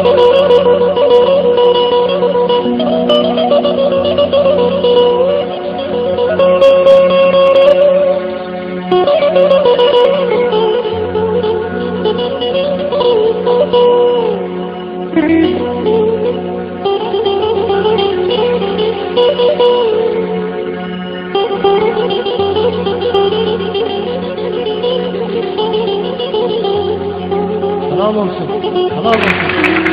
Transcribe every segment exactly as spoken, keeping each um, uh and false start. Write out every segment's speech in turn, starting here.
Helal olsun. Helal olsun.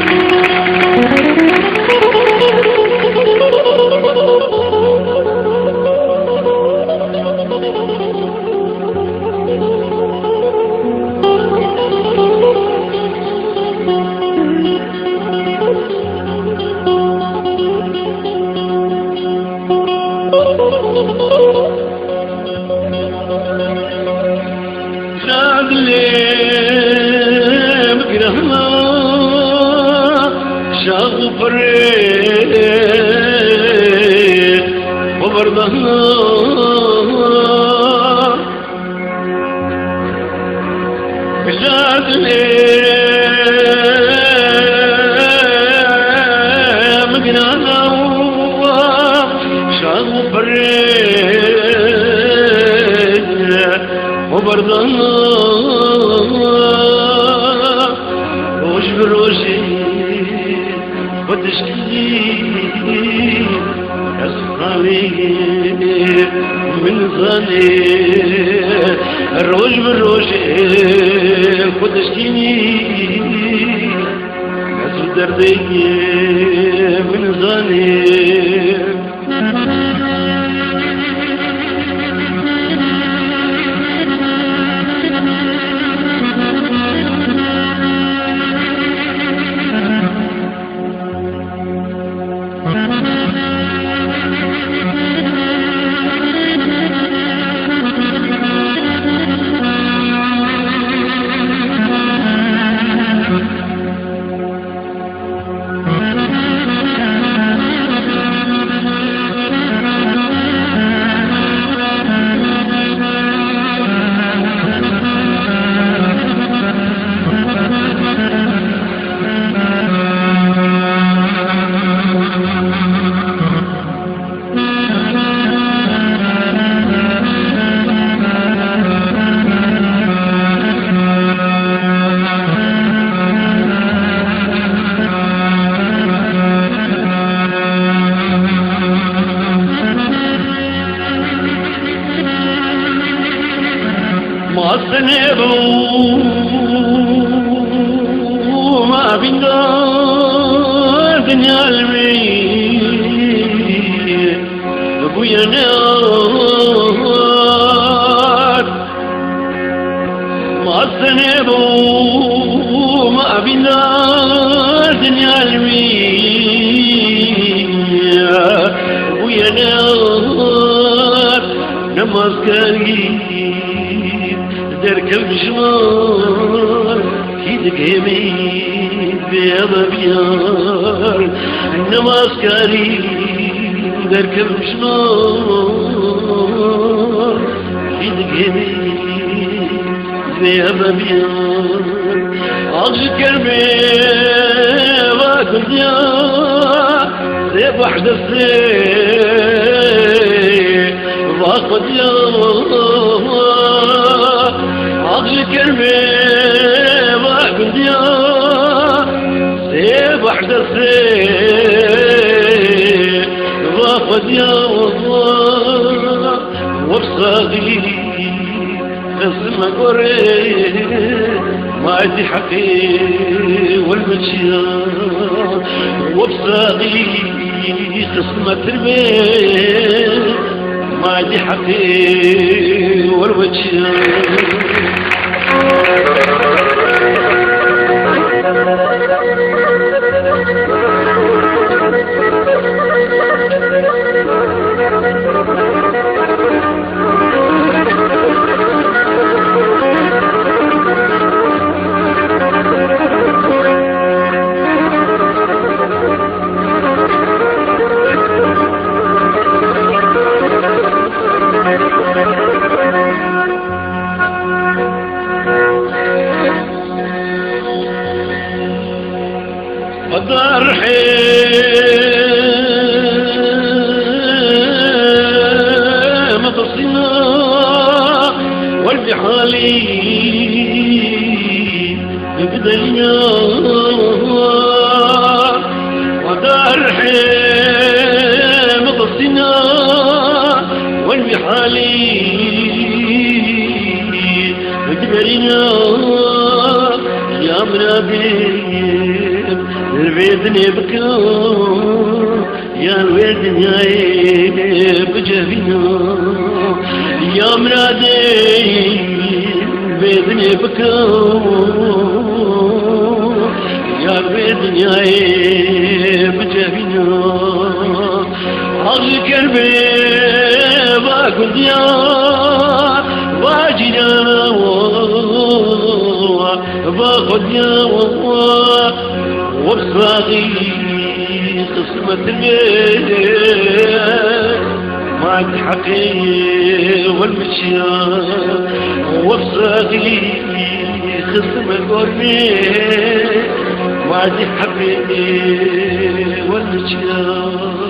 روش بروشي وتشكي أسراري من ظني روش بروشي وتشكي أسر دردي من ظني ما بينار دنيا المي ابويا نار ما السنبو ما بينار دنيا المي ابويا نار نماز كريم درك المشوار كيدك يمين بيضا بيار النماز كريم درك المشوار كيدك يمين بيضا بيار عالج كرمي واكل ديار سيب واحدة السيب واخد ديار عقل كلمة واحد ديار سيب واحدة سيب واحد ديار وبصاغي اسمك وريد ما عندي حقي والمشيار وبصاغي خصمة البيت ما عندي حقي والمشيار Thank you. ودار حيم تصينا والبحالي بدلنا ودار حيم تصينا والبحالي بدلنا يا مناديم البيدني بكا يا الويدني بجبينا يا مناديم البيدني بكا يا الويدني بجبينا عقل قلبي باكل ديار واجنا باخد يا والله وبصاغي قسمة البيت ما تحقي والمشيان وبصاغي قسمة البيت ما تحقي والمشيان